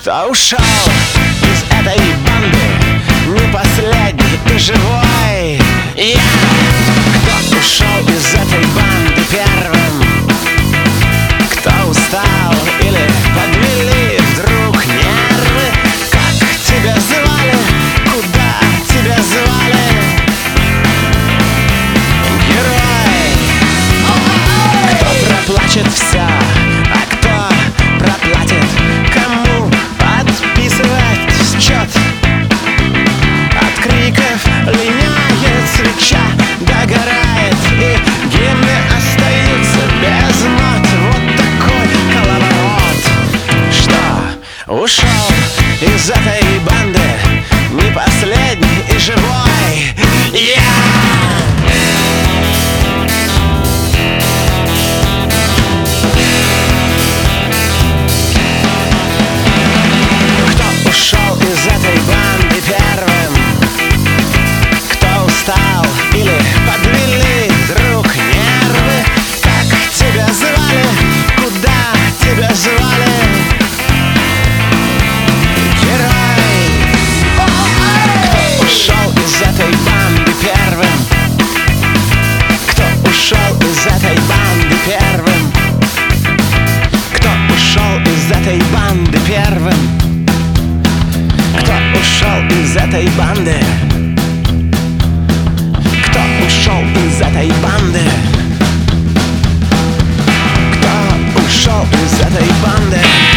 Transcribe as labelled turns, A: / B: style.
A: Кто ушел из этой банды, не последний и живой? Я! Кто ушел из этой банды первым? Кто устал или подвели вдруг нервы? Как тебя звали? Куда тебя звали? Герой! Кто проплачет все, а кто проплатит? Кому подписывать счет? От криков линяет свеча, догорает, и гимны остаются без нот. Вот такой коловорот. Что, ушел из этой банды, не последний и живой? Кто ушел из этой банды первым? Кто устал или подвели вдруг нервы? Как тебя звали? Куда тебя звали? Герой! Кто ушел из этой банды первым? Кто ушел из этой банды первым? Кто ушел из этой банды первым? Кто ушел из этой банды? Кто ушел из этой банды? Кто ушел из этой банды?